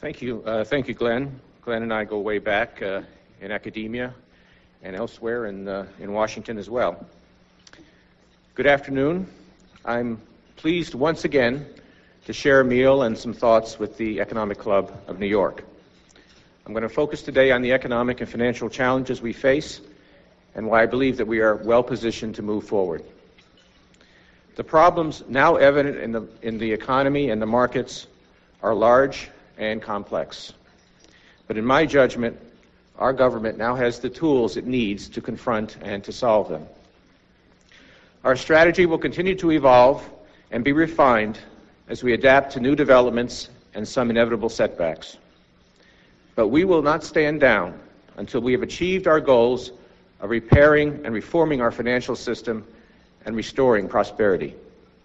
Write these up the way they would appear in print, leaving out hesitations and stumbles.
Thank you, Glenn. Glenn and I go way back in academia and elsewhere in Washington as well. Good afternoon. I'm pleased once again to share a meal and some thoughts with the Economic Club of New York. I'm going to focus today on the economic and financial challenges we face and why I believe that we are well positioned to move forward. The problems now evident in the economy and the markets are large and complex. But in my judgment, our government now has the tools it needs to confront and to solve them. Our strategy will continue to evolve and be refined as we adapt to new developments and some inevitable setbacks. But we will not stand down until we have achieved our goals of repairing and reforming our financial system and restoring prosperity.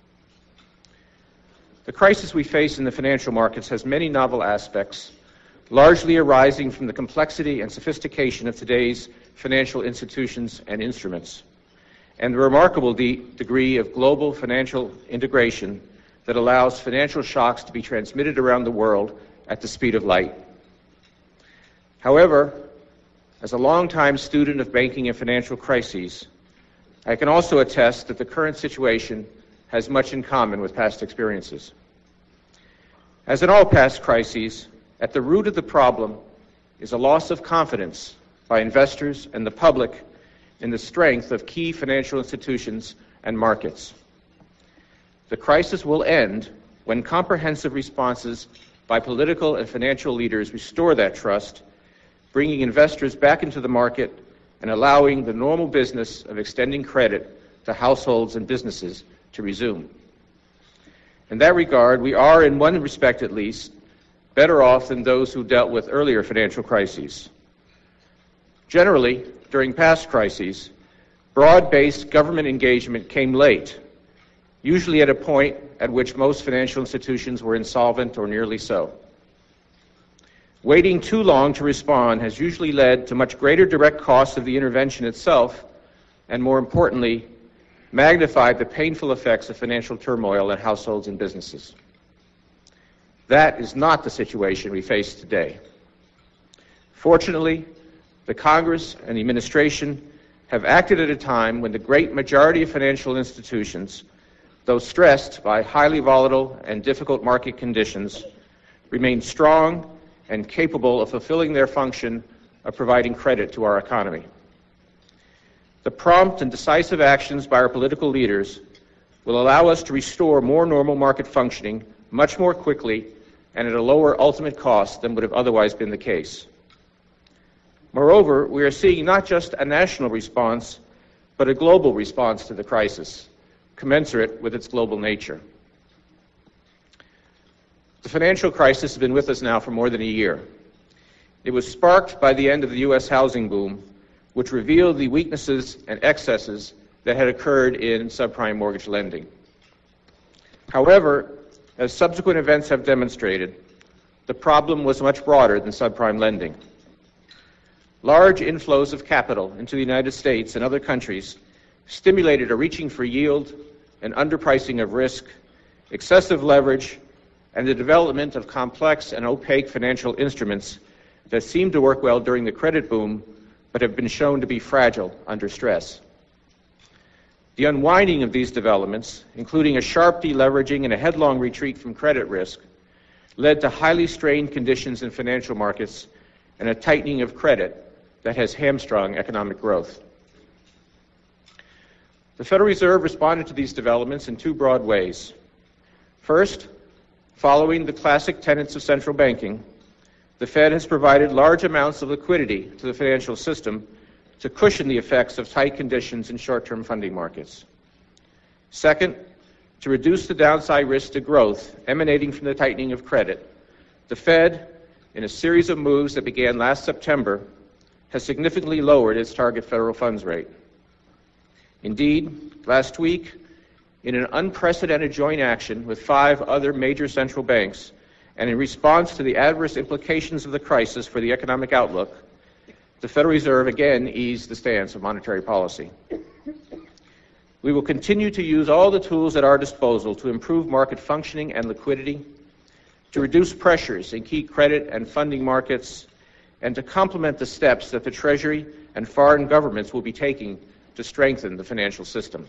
The crisis we face in the financial markets has many novel aspects, largely arising from the complexity and sophistication of today's financial institutions and instruments, and the remarkable degree of global financial integration that allows financial shocks to be transmitted around the world at the speed of light. However, as a longtime student of banking and financial crises, I can also attest that the current situation has much in common with past experiences. As in all past crises, at the root of the problem is a loss of confidence by investors and the public in the strength of key financial institutions and markets. The crisis will end when comprehensive responses by political and financial leaders restore that trust, bringing investors back into the market and allowing the normal business of extending credit to households and businesses to resume. In that regard, we are, in one respect at least, better off than those who dealt with earlier financial crises. Generally, during past crises, broad-based government engagement came late, usually at a point at which most financial institutions were insolvent or nearly so. Waiting too long to respond has usually led to much greater direct costs of the intervention itself, and more importantly, magnified the painful effects of financial turmoil in households and businesses. That is not the situation we face today. Fortunately, the Congress and the administration have acted at a time when the great majority of financial institutions, though stressed by highly volatile and difficult market conditions, remain strong and capable of fulfilling their function of providing credit to our economy. The prompt and decisive actions by our political leaders will allow us to restore more normal market functioning much more quickly and at a lower ultimate cost than would have otherwise been the case. Moreover, we are seeing not just a national response, but a global response to the crisis, commensurate with its global nature. The financial crisis has been with us now for more than a year. It was sparked by the end of the U.S. housing boom, which revealed the weaknesses and excesses that had occurred in subprime mortgage lending. However, as subsequent events have demonstrated, the problem was much broader than subprime lending. Large inflows of capital into the United States and other countries stimulated a reaching for yield, an underpricing of risk, excessive leverage, and the development of complex and opaque financial instruments that seemed to work well during the credit boom, but have been shown to be fragile under stress. The unwinding of these developments, including a sharp deleveraging and a headlong retreat from credit risk, led to highly strained conditions in financial markets and a tightening of credit that has hamstrung economic growth. The Federal Reserve responded to these developments in two broad ways. First, following the classic tenets of central banking, the Fed has provided large amounts of liquidity to the financial system to cushion the effects of tight conditions in short-term funding markets. Second, to reduce the downside risk to growth emanating from the tightening of credit, the Fed, in a series of moves that began last September, has significantly lowered its target federal funds rate. Indeed, last week, in an unprecedented joint action with 5 other major central banks, and in response to the adverse implications of the crisis for the economic outlook, the Federal Reserve again eased the stance of monetary policy. We will continue to use all the tools at our disposal to improve market functioning and liquidity, to reduce pressures in key credit and funding markets, and to complement the steps that the Treasury and foreign governments will be taking to strengthen the financial system.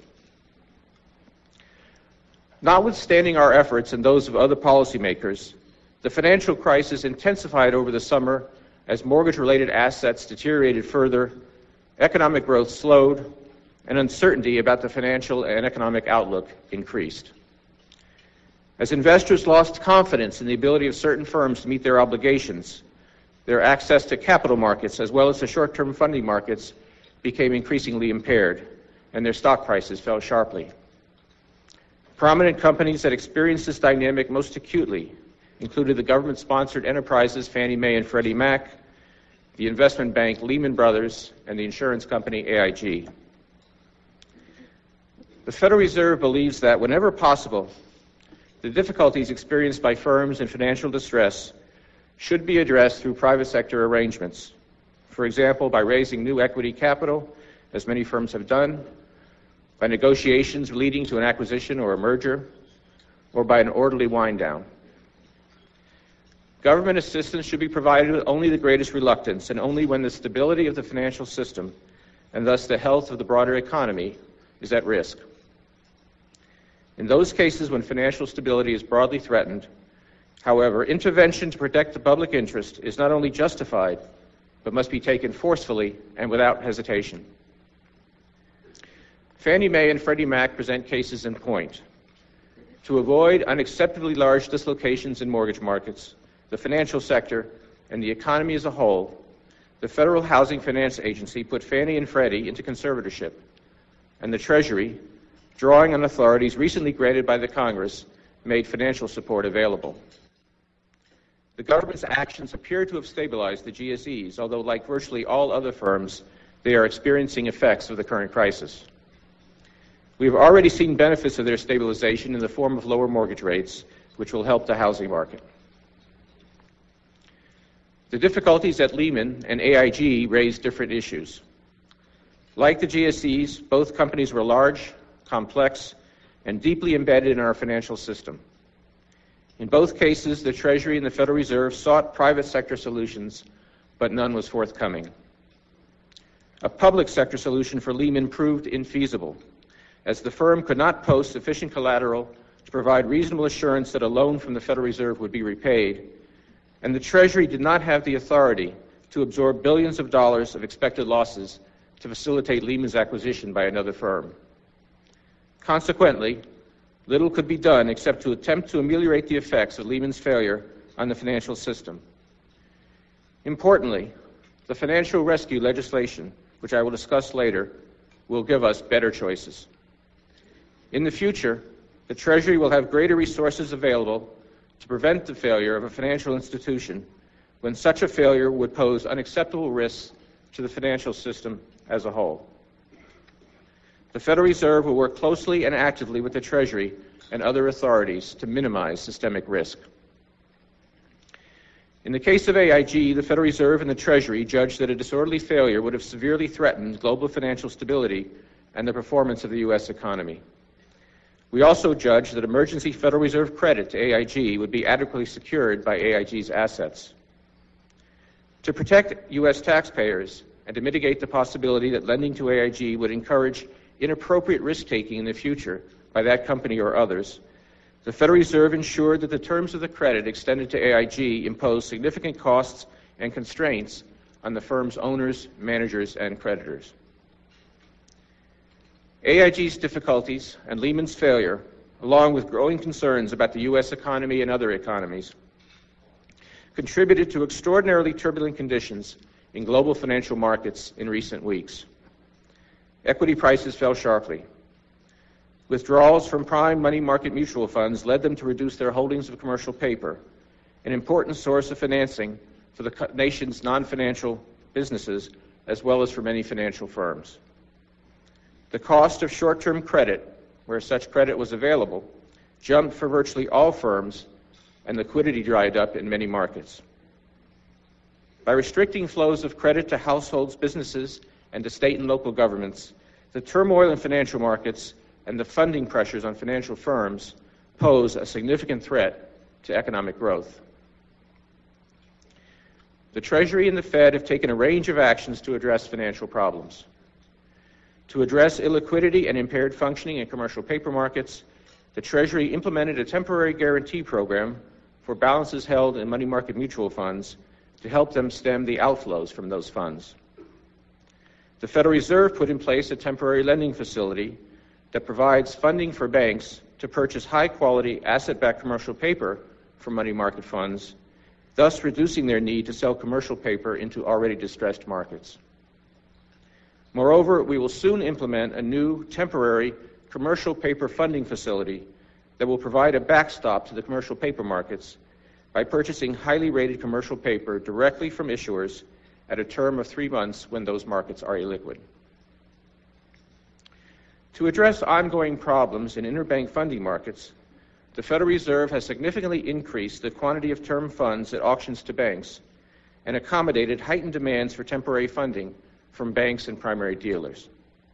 Notwithstanding our efforts and those of other policymakers, the financial crisis intensified over the summer as mortgage-related assets deteriorated further, economic growth slowed, and uncertainty about the financial and economic outlook increased. As investors lost confidence in the ability of certain firms to meet their obligations, their access to capital markets as well as the short-term funding markets became increasingly impaired, and their stock prices fell sharply. Prominent companies that experienced this dynamic most acutely included the government-sponsored enterprises Fannie Mae and Freddie Mac, the investment bank Lehman Brothers, and the insurance company AIG. The Federal Reserve believes that whenever possible, the difficulties experienced by firms in financial distress should be addressed through private sector arrangements, for example, by raising new equity capital, as many firms have done, by negotiations leading to an acquisition or a merger, or by an orderly wind-down. Government assistance should be provided with only the greatest reluctance and only when the stability of the financial system, and thus the health of the broader economy, is at risk. In those cases when financial stability is broadly threatened, however, intervention to protect the public interest is not only justified, but must be taken forcefully and without hesitation. Fannie Mae and Freddie Mac present cases in point. To avoid unacceptably large dislocations in mortgage markets, the financial sector, and the economy as a whole, the Federal Housing Finance Agency put Fannie and Freddie into conservatorship, and the Treasury, drawing on authorities recently granted by the Congress, made financial support available. The government's actions appear to have stabilized the GSEs, although like virtually all other firms, they are experiencing effects of the current crisis. We have already seen benefits of their stabilization in the form of lower mortgage rates, which will help the housing market. The difficulties at Lehman and AIG raised different issues. Like the GSEs, both companies were large, complex, and deeply embedded in our financial system. In both cases, the Treasury and the Federal Reserve sought private sector solutions, but none was forthcoming. A public sector solution for Lehman proved infeasible, as the firm could not post sufficient collateral to provide reasonable assurance that a loan from the Federal Reserve would be repaid, and the Treasury did not have the authority to absorb billions of dollars of expected losses to facilitate Lehman's acquisition by another firm. Consequently, little could be done except to attempt to ameliorate the effects of Lehman's failure on the financial system. Importantly, the financial rescue legislation, which I will discuss later, will give us better choices. In the future, the Treasury will have greater resources available to prevent the failure of a financial institution when such a failure would pose unacceptable risks to the financial system as a whole. The Federal Reserve will work closely and actively with the Treasury and other authorities to minimize systemic risk. In the case of AIG, the Federal Reserve and the Treasury judged that a disorderly failure would have severely threatened global financial stability and the performance of the U.S. economy. We also judged that emergency Federal Reserve credit to AIG would be adequately secured by AIG's assets. To protect U.S. taxpayers and to mitigate the possibility that lending to AIG would encourage inappropriate risk-taking in the future by that company or others, the Federal Reserve ensured that the terms of the credit extended to AIG imposed significant costs and constraints on the firm's owners, managers, and creditors. AIG's difficulties and Lehman's failure, along with growing concerns about the U.S. economy and other economies, contributed to extraordinarily turbulent conditions in global financial markets in recent weeks. Equity prices fell sharply. Withdrawals from prime money market mutual funds led them to reduce their holdings of commercial paper, an important source of financing for the nation's non-financial businesses as well as for many financial firms. The cost of short-term credit, where such credit was available, jumped for virtually all firms, and liquidity dried up in many markets. By restricting flows of credit to households, businesses, and to state and local governments, the turmoil in financial markets and the funding pressures on financial firms pose a significant threat to economic growth. The Treasury and the Fed have taken a range of actions to address financial problems. To address illiquidity and impaired functioning in commercial paper markets, the Treasury implemented a temporary guarantee program for balances held in money market mutual funds to help them stem the outflows from those funds. The Federal Reserve put in place a temporary lending facility that provides funding for banks to purchase high-quality asset-backed commercial paper from money market funds, thus reducing their need to sell commercial paper into already distressed markets. Moreover, we will soon implement a new temporary commercial paper funding facility that will provide a backstop to the commercial paper markets by purchasing highly rated commercial paper directly from issuers at a term of 3 months when those markets are illiquid. To address ongoing problems in interbank funding markets, the Federal Reserve has significantly increased the quantity of term funds at auctions to banks and accommodated heightened demands for temporary funding from banks and primary dealers.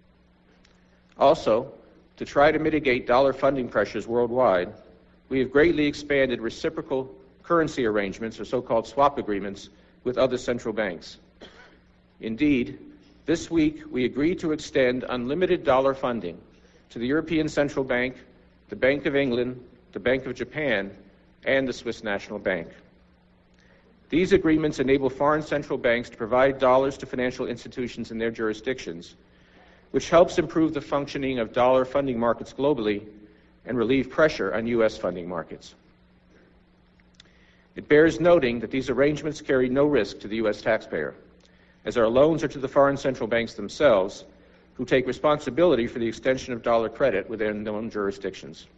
Also, to try to mitigate dollar funding pressures worldwide, we have greatly expanded reciprocal currency arrangements, or so-called swap agreements, with other central banks. Indeed, this week we agreed to extend unlimited dollar funding to the European Central Bank, the Bank of England, the Bank of Japan, and the Swiss National Bank. These agreements enable foreign central banks to provide dollars to financial institutions in their jurisdictions, which helps improve the functioning of dollar funding markets globally and relieve pressure on U.S. funding markets. It bears noting that these arrangements carry no risk to the U.S. taxpayer, as our loans are to the foreign central banks themselves, who take responsibility for the extension of dollar credit within their own jurisdictions.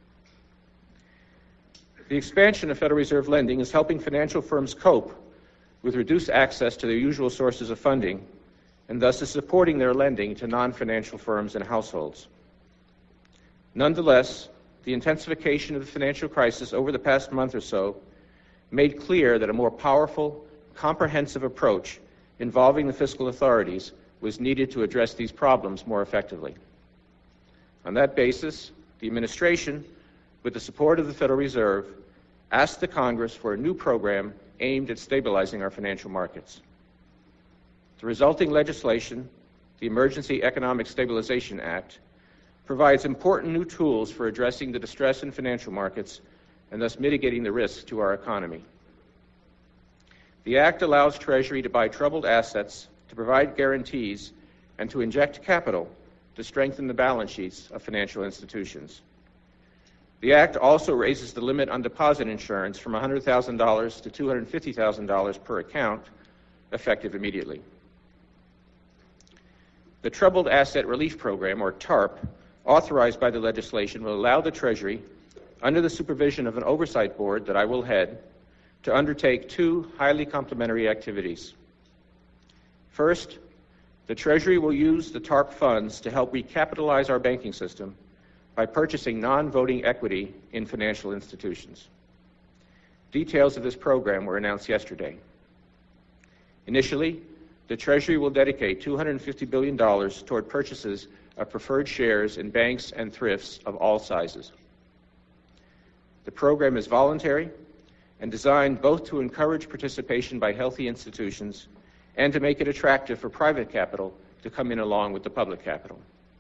The expansion of Federal Reserve lending is helping financial firms cope with reduced access to their usual sources of funding, and thus is supporting their lending to non-financial firms and households. Nonetheless, the intensification of the financial crisis over the past month or so made clear that a more powerful, comprehensive approach involving the fiscal authorities was needed to address these problems more effectively. On that basis, the administration, with the support of the Federal Reserve, asked the Congress for a new program aimed at stabilizing our financial markets. The resulting legislation, the Emergency Economic Stabilization Act, provides important new tools for addressing the distress in financial markets and thus mitigating the risks to our economy. The Act allows Treasury to buy troubled assets, to provide guarantees, and to inject capital to strengthen the balance sheets of financial institutions. The Act also raises the limit on deposit insurance from $100,000 to $250,000 per account, effective immediately. The Troubled Asset Relief Program, or TARP, authorized by the legislation, will allow the Treasury, under the supervision of an oversight board that I will head, to undertake two highly complementary activities. First, the Treasury will use the TARP funds to help recapitalize our banking system by purchasing non-voting equity in financial institutions. Details of this program were announced yesterday. Initially, the Treasury will dedicate $250 billion toward purchases of preferred shares in banks and thrifts of all sizes. The program is voluntary and designed both to encourage participation by healthy institutions and to make it attractive for private capital to come in along with the public capital.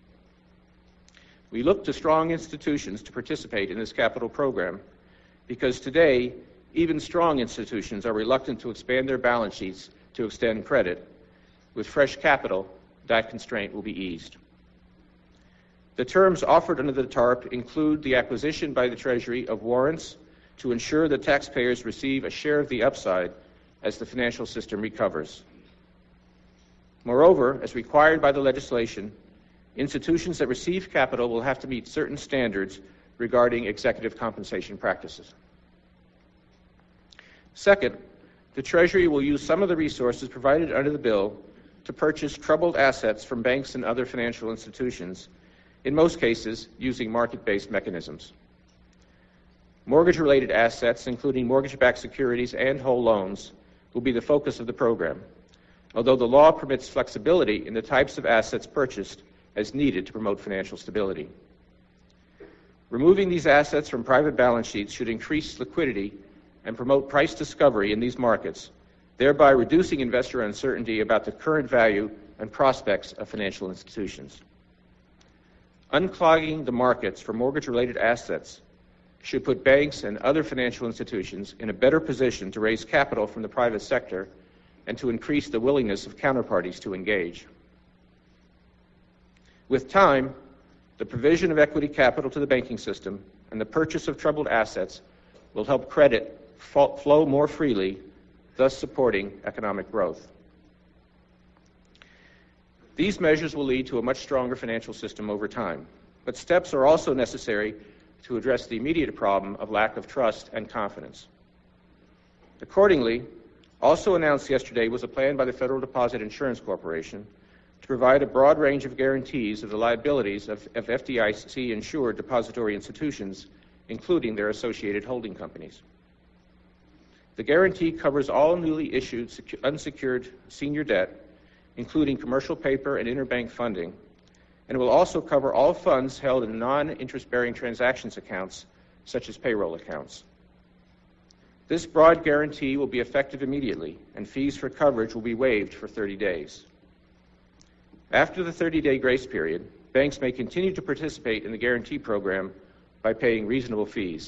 We look to strong institutions to participate in this capital program because today, even strong institutions are reluctant to expand their balance sheets to extend credit. With fresh capital, that constraint will be eased. The terms offered under the TARP include the acquisition by the Treasury of warrants to ensure that taxpayers receive a share of the upside as the financial system recovers. Moreover, as required by the legislation, institutions that receive capital will have to meet certain standards regarding executive compensation practices. Second, the Treasury will use some of the resources provided under the bill to purchase troubled assets from banks and other financial institutions, in most cases using market-based mechanisms. Mortgage-related assets, including mortgage-backed securities and whole loans, will be the focus of the program, although the law permits flexibility in the types of assets purchased as needed to promote financial stability. Removing these assets from private balance sheets should increase liquidity and promote price discovery in these markets, thereby reducing investor uncertainty about the current value and prospects of financial institutions. Unclogging the markets for mortgage-related assets should put banks and other financial institutions in a better position to raise capital from the private sector and to increase the willingness of counterparties to engage. With time, the provision of equity capital to the banking system and the purchase of troubled assets will help credit flow more freely, thus supporting economic growth. These measures will lead to a much stronger financial system over time, but steps are also necessary to address the immediate problem of lack of trust and confidence. Accordingly, also announced yesterday was a plan by the Federal Deposit Insurance Corporation to provide a broad range of guarantees of the liabilities of FDIC-insured depository institutions, including their associated holding companies. The guarantee covers all newly issued unsecured senior debt, including commercial paper and interbank funding, and it will also cover all funds held in non-interest-bearing transactions accounts, such as payroll accounts. This broad guarantee will be effective immediately, and fees for coverage will be waived for 30 days. After the 30-day grace period, banks may continue to participate in the guarantee program by paying reasonable fees.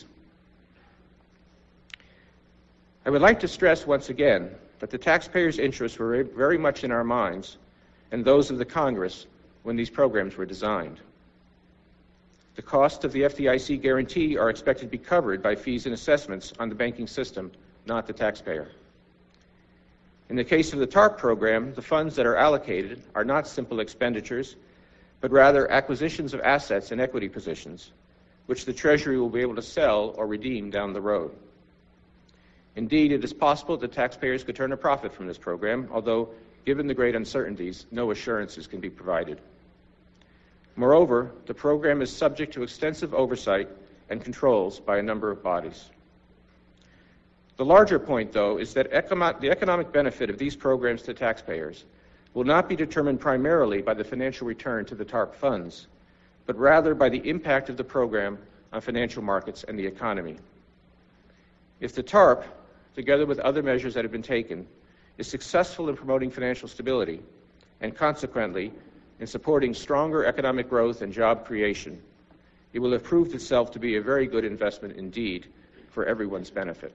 I would like to stress once again that the taxpayers' interests were very much in our minds and those of the Congress when these programs were designed. The costs of the FDIC guarantee are expected to be covered by fees and assessments on the banking system, not the taxpayer. In the case of the TARP program, the funds that are allocated are not simple expenditures, but rather acquisitions of assets and equity positions, which the Treasury will be able to sell or redeem down the road. Indeed, it is possible that taxpayers could turn a profit from this program, although, given the great uncertainties, no assurances can be provided. Moreover, the program is subject to extensive oversight and controls by a number of bodies. The larger point, though, is that the economic benefit of these programs to taxpayers will not be determined primarily by the financial return to the TARP funds, but rather by the impact of the program on financial markets and the economy. If the TARP, together with other measures that have been taken, is successful in promoting financial stability and consequently in supporting stronger economic growth and job creation, it will have proved itself to be a very good investment indeed for everyone's benefit.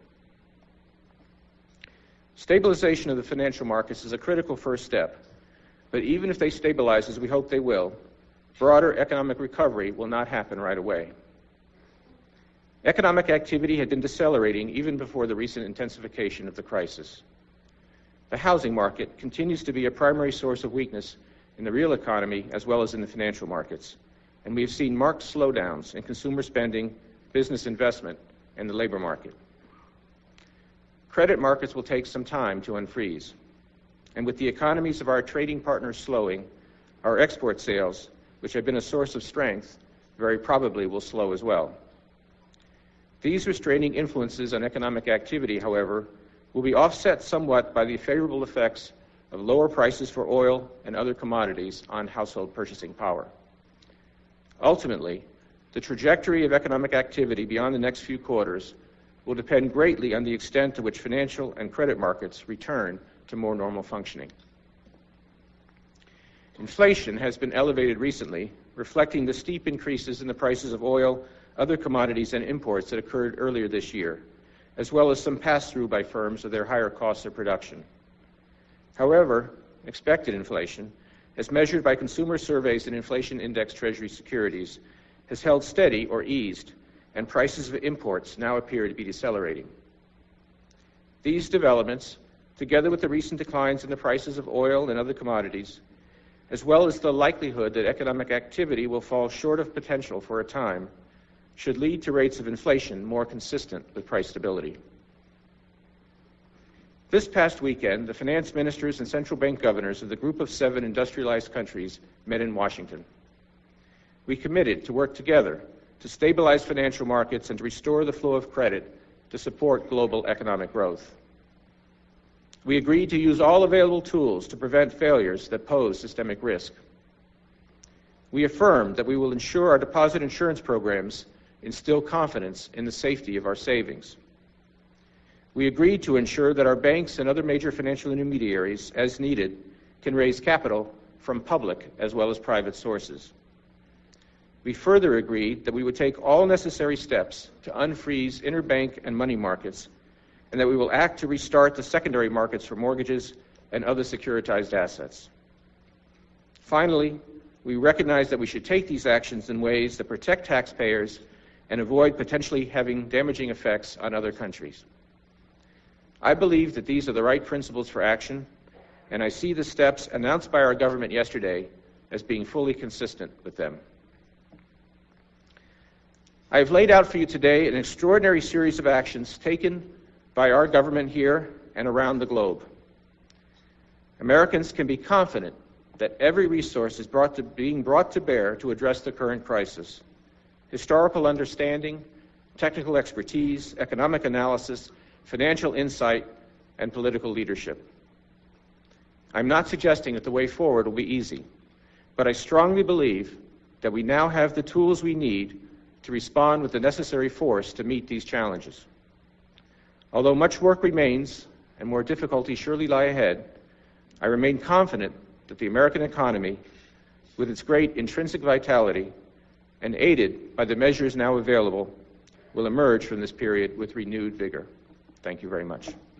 Stabilization of the financial markets is a critical first step, but even if they stabilize as we hope they will, broader economic recovery will not happen right away. Economic activity had been decelerating even before the recent intensification of the crisis. The housing market continues to be a primary source of weakness in the real economy as well as in the financial markets, and we have seen marked slowdowns in consumer spending, business investment, and the labor market. Credit markets will take some time to unfreeze, and with the economies of our trading partners slowing, our export sales, which have been a source of strength, very probably will slow as well. These restraining influences on economic activity, however, will be offset somewhat by the favorable effects of lower prices for oil and other commodities on household purchasing power. Ultimately, the trajectory of economic activity beyond the next few quarters will depend greatly on the extent to which financial and credit markets return to more normal functioning. Inflation has been elevated recently, reflecting the steep increases in the prices of oil, other commodities, and imports that occurred earlier this year, as well as some pass-through by firms of their higher costs of production. However, expected inflation, as measured by consumer surveys and inflation index Treasury securities, has held steady or eased, and prices of imports now appear to be decelerating. These developments, together with the recent declines in the prices of oil and other commodities, as well as the likelihood that economic activity will fall short of potential for a time, should lead to rates of inflation more consistent with price stability. This past weekend, the finance ministers and central bank governors of the Group of 7 industrialized countries met in Washington. We committed to work together to stabilize financial markets and to restore the flow of credit to support global economic growth. We agreed to use all available tools to prevent failures that pose systemic risk. We affirmed that we will ensure our deposit insurance programs instill confidence in the safety of our savings. We agreed to ensure that our banks and other major financial intermediaries, as needed, can raise capital from public as well as private sources. We further agreed that we would take all necessary steps to unfreeze interbank and money markets, and that we will act to restart the secondary markets for mortgages and other securitized assets. Finally, we recognize that we should take these actions in ways that protect taxpayers and avoid potentially having damaging effects on other countries. I believe that these are the right principles for action, and I see the steps announced by our government yesterday as being fully consistent with them. I have laid out for you today an extraordinary series of actions taken by our government here and around the globe. Americans can be confident that every resource is being brought to bear to address the current crisis. Historical understanding, technical expertise, economic analysis, financial insight, and political leadership. I'm not suggesting that the way forward will be easy, but I strongly believe that we now have the tools we need to respond with the necessary force to meet these challenges. Although much work remains and more difficulties surely lie ahead, I remain confident that the American economy, with its great intrinsic vitality and aided by the measures now available, will emerge from this period with renewed vigor. Thank you very much.